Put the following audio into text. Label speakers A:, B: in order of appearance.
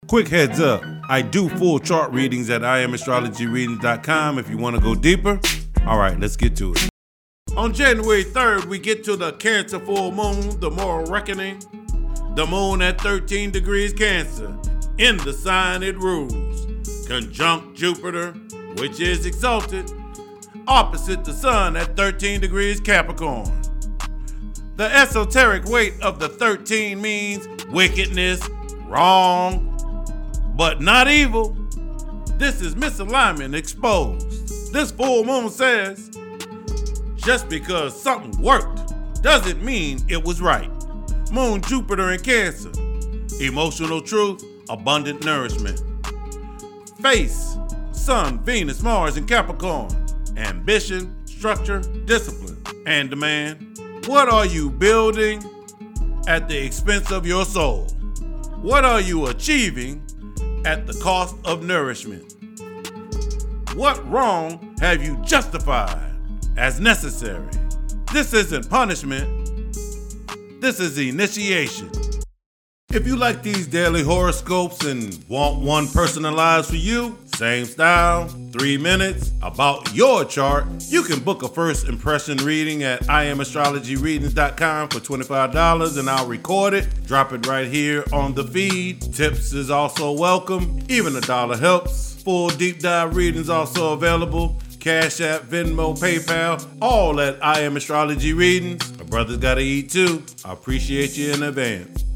A: Quick heads up, I do full chart readings at IamAstrologyReadings.com if you want to go deeper. All right, let's get to it. On January 3rd, we get to the Cancer full moon, the moral reckoning. The moon at 13 degrees Cancer. In the sign it rules. Conjunct Jupiter, which is exalted. Opposite the sun at 13 degrees Capricorn. The esoteric weight of the 13 means wickedness, wrong, but not evil. This is misalignment exposed. This full moon says, just because something worked doesn't mean it was right. Moon Jupiter in Cancer. Emotional truth, abundant nourishment. Face, Sun, Venus, Mars in Capricorn. Ambition, structure, discipline, and demand. What are you building at the expense of your soul? What are you achieving at the cost of nourishment? What wrong have you justified as necessary? This isn't punishment. This is initiation. If you like these daily horoscopes and want one personalized for you, same style, 3 minutes, about your chart, you can book a first impression reading at IamAstrologyReadings.com for $25 and I'll record it, drop it right here on the feed. Tips is also welcome, even $1 helps. Full deep dive readings also available. Cash App, Venmo, PayPal, all at I Am Astrology Readings. My brother's gotta eat too. I appreciate you in advance.